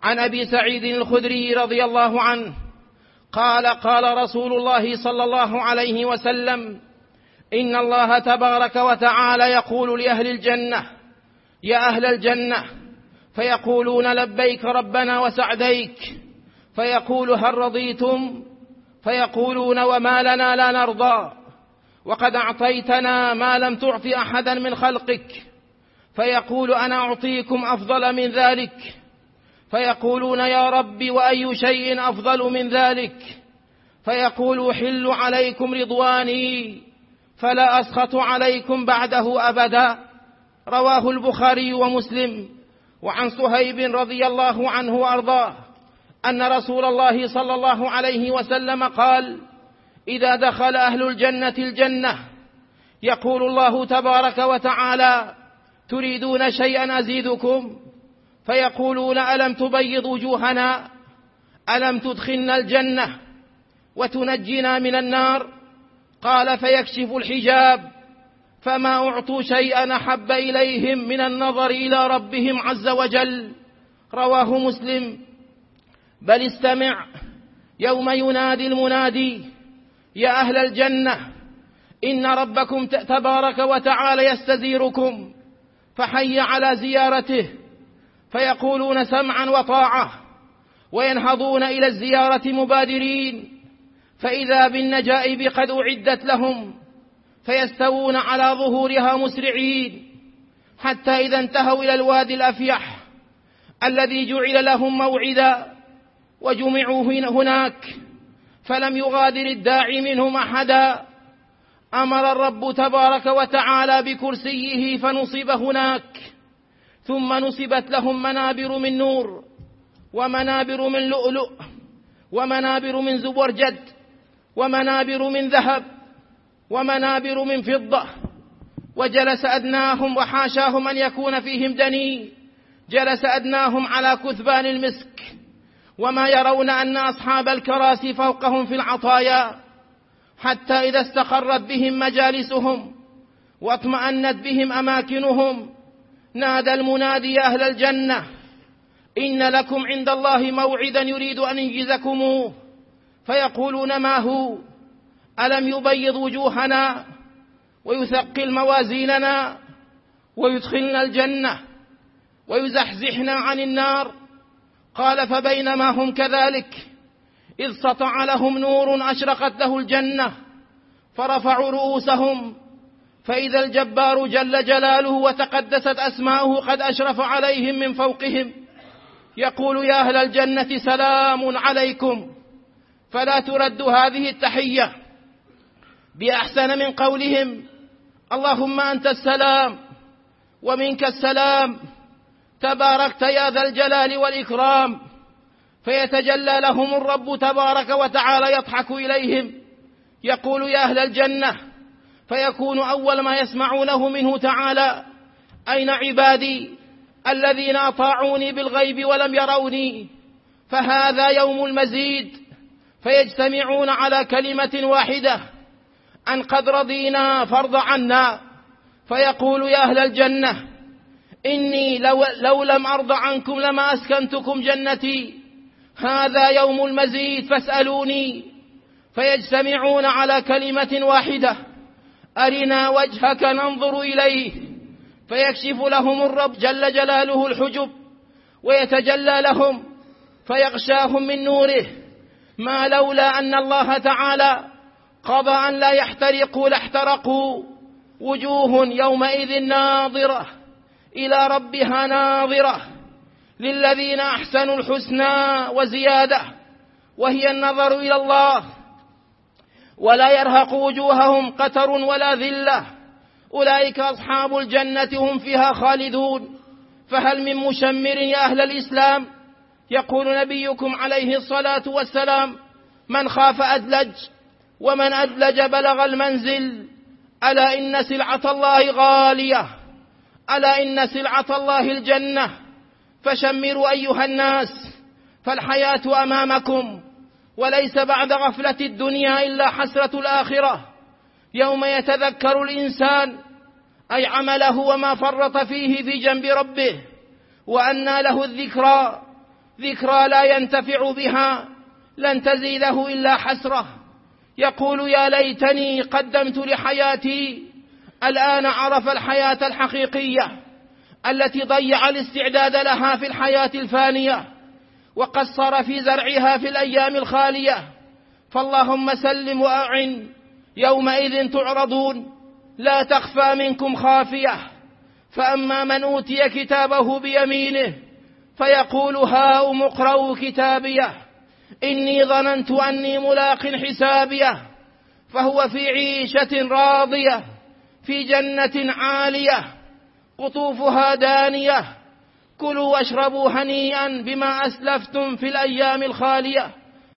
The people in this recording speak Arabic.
عن أبي سعيد الخدري رضي الله عنه قال: قال رسول الله صلى الله عليه وسلم: إن الله تبارك وتعالى يقول لأهل الجنة: يا أهل الجنة، فيقولون: لبيك ربنا وسعديك. فيقول: هل رضيتم؟ فيقولون: وما لنا لا نرضى، وقد أعطيتنا ما لم تعط أحدا من خلقك. فيقول: أنا أعطيكم أفضل من ذلك. فيقولون: يا رب، وأي شيء أفضل من ذلك؟ فيقول: حل عليكم رضواني فلا أسخط عليكم بعده أبدا. رواه البخاري ومسلم. وعن صهيب رضي الله عنه وأرضاه أن رسول الله صلى الله عليه وسلم قال: إذا دخل أهل الجنة الجنة يقول الله تبارك وتعالى: تريدون شيئا أزيدكم؟ فيقولون: ألم تبيض وجوهنا؟ ألم تدخلنا الجنة وتنجنا من النار؟ قال: فيكشف الحجاب فما أعطوا شيئا أحب إليهم من النظر إلى ربهم عز وجل. رواه مسلم. بل استمع يوم ينادي المنادي: يا أهل الجنة، إن ربكم تبارك وتعالى يستزيركم، فحي على زيارته. فيقولون: سمعا وطاعة، وينهضون إلى الزيارة مبادرين، فإذا بالنجائب قد أعدت لهم، فيستوون على ظهورها مسرعين، حتى إذا انتهوا إلى الوادي الأفيح الذي جعل لهم موعدا وجمعوا هناك، فلم يغادر الداعي منهم أحدا، أمر الرب تبارك وتعالى بكرسيه فنصب هناك، ثم نصبت لهم منابر من نور، ومنابر من لؤلؤ، ومنابر من زبرجد، ومنابر من ذهب، ومنابر من فضة. وجلس أدناهم، وحاشاهم أن يكون فيهم دني، جلس أدناهم على كثبان المسك، وما يرون أن أصحاب الكراسي فوقهم في العطايا، حتى إذا استقرت بهم مجالسهم واطمأنت بهم أماكنهم نادى المنادي: يا أهل الجنة، إن لكم عند الله موعدا يريد أن ينجزكموه. فيقولون: ما هو؟ ألم يبيض وجوهنا ويثقل موازيننا ويدخلنا الجنة ويزحزحنا عن النار؟ قال: فبينما هم كذلك إذ سطع لهم نور أشرقت له الجنة، فرفعوا رؤوسهم فإذا الجبار جل جلاله وتقدست أسماؤه قد أشرف عليهم من فوقهم، يقول: يا أهل الجنة، سلام عليكم. فلا ترد هذه التحية بأحسن من قولهم: اللهم أنت السلام ومنك السلام، تباركت يا ذا الجلال والإكرام. فيتجلى لهم الرب تبارك وتعالى يضحك إليهم، يقول: يا أهل الجنة. فيكون أول ما يسمعونه منه تعالى: أين عبادي الذين أطاعوني بالغيب ولم يروني؟ فهذا يوم المزيد. فيجتمعون على كلمة واحدة: أن قد رضينا فارض عنا. فيقول: يا أهل الجنة، إني لو لم أرض عنكم لما أسكنتكم جنتي، هذا يوم المزيد فاسألوني. فيجتمعون على كلمة واحدة: أرنا وجهك ننظر إليه. فيكشف لهم الرب جل جلاله الحجب ويتجلى لهم، فيغشاهم من نوره ما لولا أن الله تعالى قضى أن لا يحترقوا لاحترقوا. وجوه يومئذ ناظرة إلى ربها ناظرة، للذين أحسنوا الحسنى وزيادة، وهي النظر إلى الله، ولا يرهق وجوههم قتر ولا ذلة. أولئك أصحاب الجنة هم فيها خالدون. فهل من مشمر يا أهل الإسلام؟ يقول نبيكم عليه الصلاة والسلام: من خاف أدلج، ومن أدلج بلغ المنزل. ألا إن سلعة الله غالية، ألا إن سلعة الله الجنة. فشمروا أيها الناس، فالحياة أمامكم، وليس بعد غفلة الدنيا إلا حسرة الآخرة، يوم يتذكر الإنسان أي عمله وما فرط فيه في جنب ربه، وأنى له الذكرى، ذكرى لا ينتفع بها لن تزيده إلا حسرة. يقول يا ليتني قدمت لحياتي. الآن عرف الحياة الحقيقية التي ضيع الاستعداد لها في الحياة الفانية وقصر في زرعها في الأيام الخالية. فاللهم سلم وأعن. يومئذ تعرضون لا تخفى منكم خافية. فأما من أوتي كتابه بيمينه فيقول هاؤم اقرءوا كتابيه إني ظننت أني ملاق حسابيه. فهو في عيشة راضية في جنة عالية قطوفها دانية. كلوا واشربوا هنيئا بما أسلفتم في الأيام الخالية.